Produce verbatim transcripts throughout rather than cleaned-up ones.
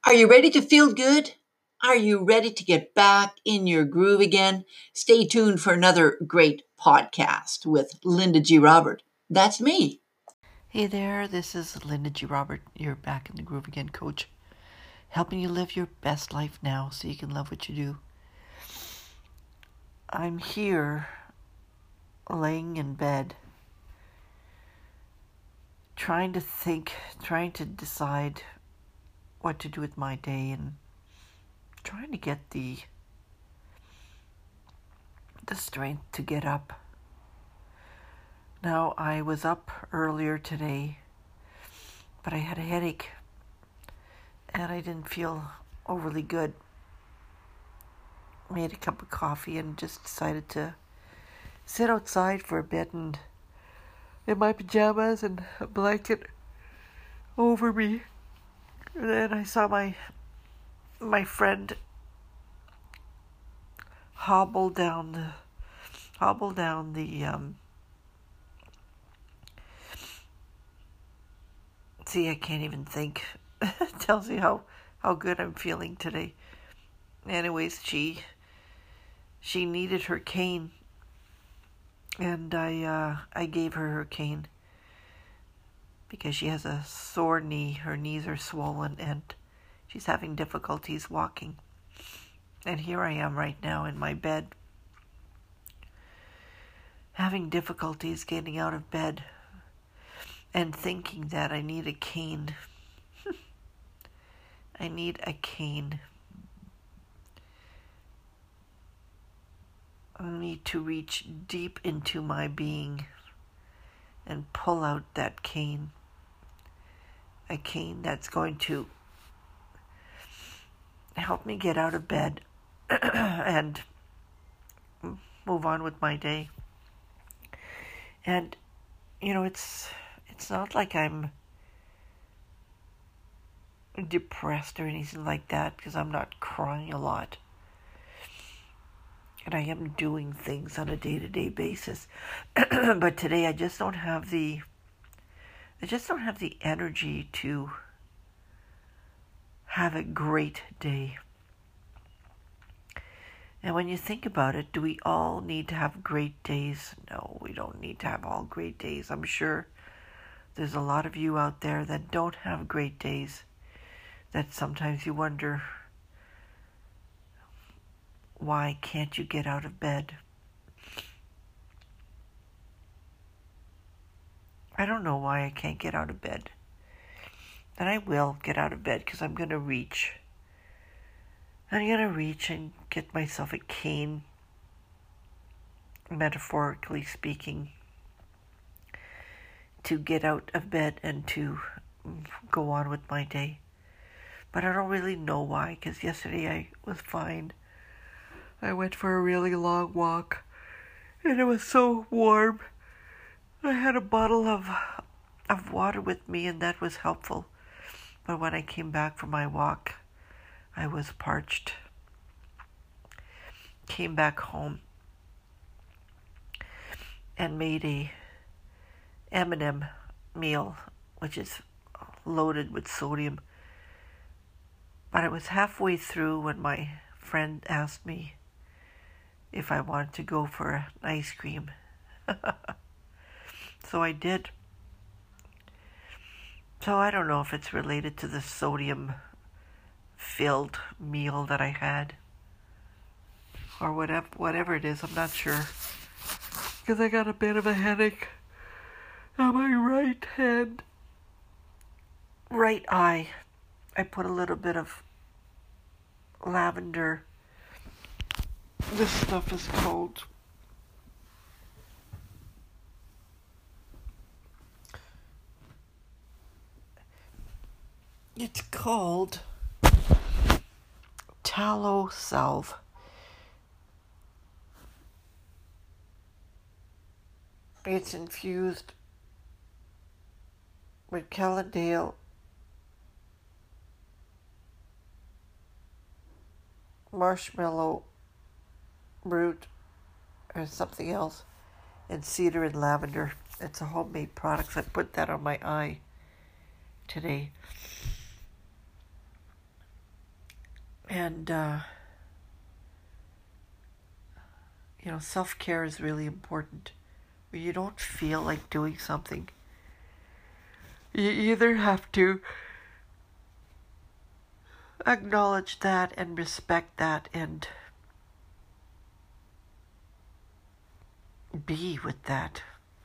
Are you ready to feel good? Are you ready to get back in your groove again? Stay tuned for another great podcast with Linda G. Robert. That's me. Hey there, this is Linda G. Robert, your Back in the Groove Again coach, helping you live your best life now so you can love what you do. I'm here laying in bed, trying to think, trying to decide what to do with my day, and trying to get the the strength to get up. Now, I was up earlier today, but I had a headache, and I didn't feel overly good. Made a cup of coffee and just decided to sit outside for a bit and in my pajamas and a blanket over me. And then I saw my my friend hobble down the hobble down the um see I can't even think. It tells you how, how good I'm feeling today. Anyways, she she needed her cane, and I uh, I gave her her cane because she has a sore knee. Her knees are swollen and she's having difficulties walking. And here I am right now in my bed, having difficulties getting out of bed and thinking that I need a cane. I need a cane. I need to reach deep into my being and pull out that cane. A cane that's going to help me get out of bed and move on with my day. And, you know, it's it's not like I'm depressed or anything like that, because I'm not crying a lot. And I am doing things on a day-to-day basis. But today I just don't have the I just don't have the energy to have a great day. And when you think about it, do we all need to have great days? No, we don't need to have all great days. I'm sure there's a lot of you out there that don't have great days, that sometimes you wonder, why can't you get out of bed? I don't know why I can't get out of bed. And I will get out of bed because I'm going to reach. I'm going to reach and get myself a cane, metaphorically speaking, to get out of bed and to go on with my day. But I don't really know why, because yesterday I was fine. I went for a really long walk, and it was so warm. I had a bottle of of water with me, and that was helpful. But when I came back from my walk, I was parched. Came back home and made a M and M meal, which is loaded with sodium. But I was halfway through when my friend asked me if I wanted to go for an ice cream. So I did. So I don't know if it's related to the sodium-filled meal that I had, or whatever, whatever it is. I'm not sure, because I got a bit of a headache on my right hand, right eye. I put a little bit of lavender. This stuff is called It's called tallow salve. It's infused with calendale, marshmallow root, or something else, and cedar and lavender. It's a homemade product. I put that on my eye today. And, uh, you know, self-care is really important. When you don't feel like doing something, you either have to acknowledge that and respect that and be with that.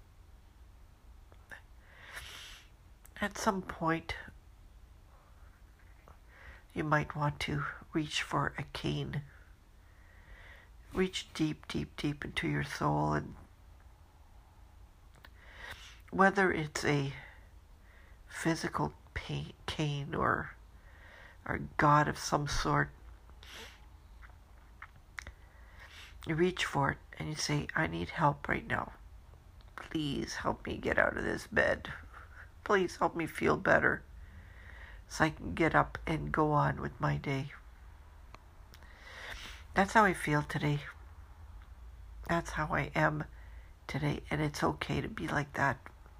At some point, you might want to reach for a cane. Reach deep, deep, deep into your soul, and whether it's a physical pain, cane or or God of some sort, you reach for it and you say, I need help right now. Please help me get out of this bed. Please help me feel better so I can get up and go on with my day. That's how I feel today. That's how I am today, and it's okay to be like that.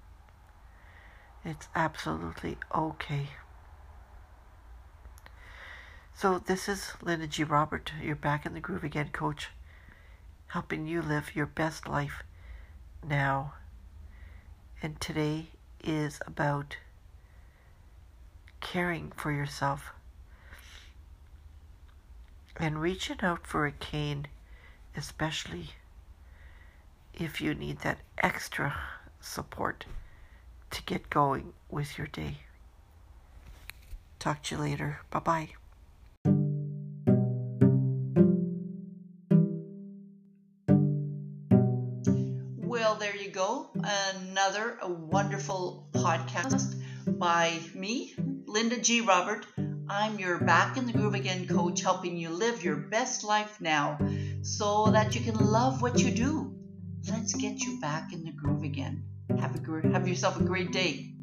It's absolutely okay. So this is Linda G. Robert, your Back in the Groove Again coach, helping you live your best life now. And today is about caring for yourself and reaching out for a cane, especially if you need that extra support to get going with your day. Talk to you later. Bye-bye. Well, there you go. Another a wonderful podcast by me, Linda G. Robert. I'm your Back in the Groove Again coach, helping you live your best life now so that you can love what you do. Let's get you back in the groove again. Have a gr- have yourself a great day.